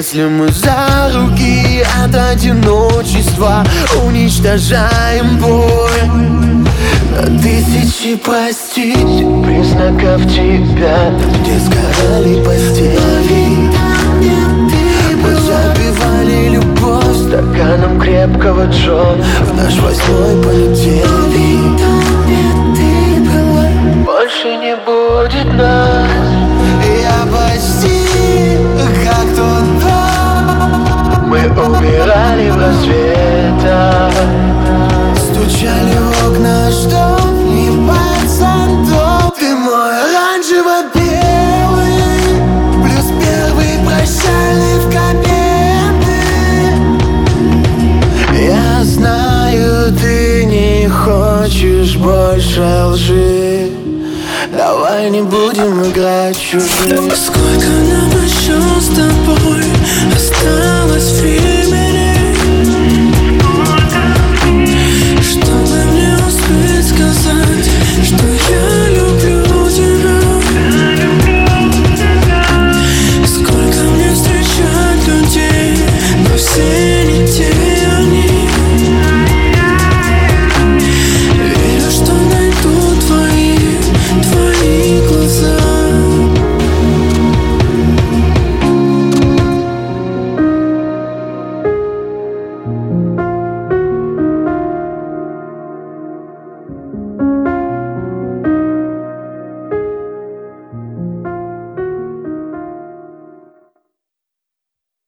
Если мы за руки от одиночества уничтожаем боль, на тысячи простить признаков тебя, где сгорали постели. Мы забивали любовь стаканом крепкого Джо в наш 8-й понедельник. Больше не будет нас. Я почти как тот дом. Мы умирали в рассветах, стучали в окна, чтоб не пацан. Ты мой оранжево-белый, плюс первый прощальный в комменты. Я знаю, ты не хочешь больше лжи. Давай не будем играть в чужих. Сколько нам еще с тобой осталось?